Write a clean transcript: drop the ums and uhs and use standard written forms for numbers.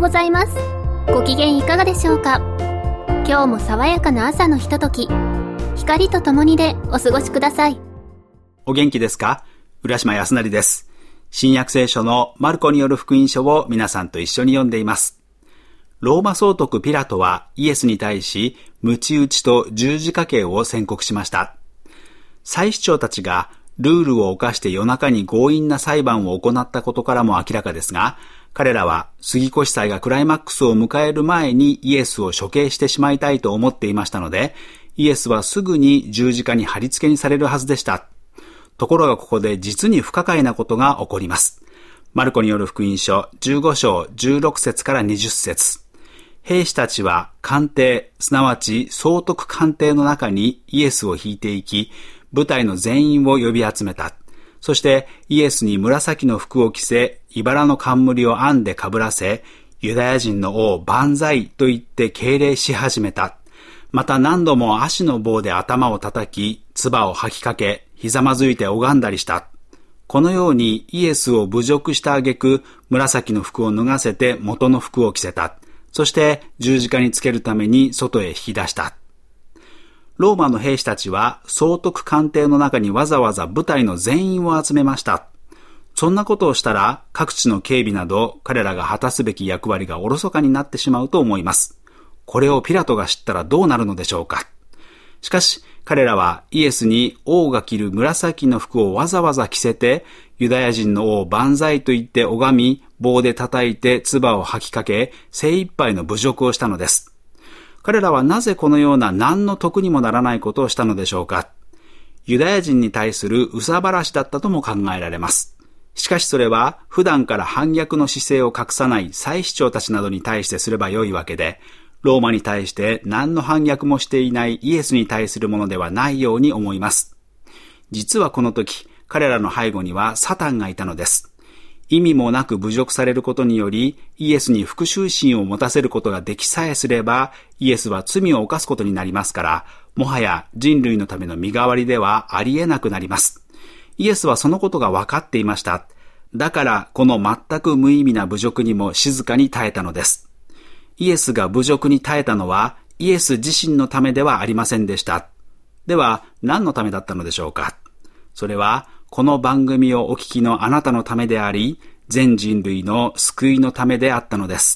ございます。ご機嫌いかがでしょうか。今日も爽やかな朝のひととき、光とともにでお過ごしください。 お元気ですか？浦島康成です。新約聖書のマルコによる福音書を皆さんと一緒に読んでいます。ローマ総督ピラトはイエスに対し、鞭打ちと十字架刑を宣告しました。祭司長たちがルールを犯して夜中に強引な裁判を行ったことからも明らかですが、彼らは杉越祭がクライマックスを迎える前にイエスを処刑してしまいたいと思っていましたので、イエスはすぐに十字架に貼り付けにされるはずでした。ところがここで実に不可解なことが起こります。マルコによる福音書15章16節から20節。兵士たちは官邸、すなわち総督官邸の中にイエスを引いていき、部隊の全員を呼び集めた。そしてイエスに紫の服を着せ、茨の冠を編んでかぶらせ、ユダヤ人の王万歳と言って敬礼し始めた。また何度も足の棒で頭を叩き、唾を吐きかけ、ひざまずいて拝んだりした。このようにイエスを侮辱した挙句、紫の服を脱がせて元の服を着せた。そして十字架につけるために外へ引き出した。ローマの兵士たちは総督官邸の中にわざわざ部隊の全員を集めました。そんなことをしたら各地の警備など彼らが果たすべき役割がおろそかになってしまうと思います。これをピラトが知ったらどうなるのでしょうか。しかし彼らはイエスに王が着る紫の服をわざわざ着せて、ユダヤ人の王万歳と言って拝み、棒で叩いて唾を吐きかけ、精一杯の侮辱をしたのです。彼らはなぜこのような何の得にもならないことをしたのでしょうか。ユダヤ人に対する憂さ晴らしだったとも考えられます。しかしそれは普段から反逆の姿勢を隠さない祭司長たちなどに対してすれば良いわけで、ローマに対して何の反逆もしていないイエスに対するものではないように思います。実はこの時、彼らの背後にはサタンがいたのです。意味もなく侮辱されることにより、イエスに復讐心を持たせることができさえすれば、イエスは罪を犯すことになりますから、もはや人類のための身代わりではありえなくなります。イエスはそのことが分かっていました。だからこの全く無意味な侮辱にも静かに耐えたのです。イエスが侮辱に耐えたのは、イエス自身のためではありませんでした。では、何のためだったのでしょうか。それは、この番組をお聞きのあなたのためであり、全人類の救いのためであったのです。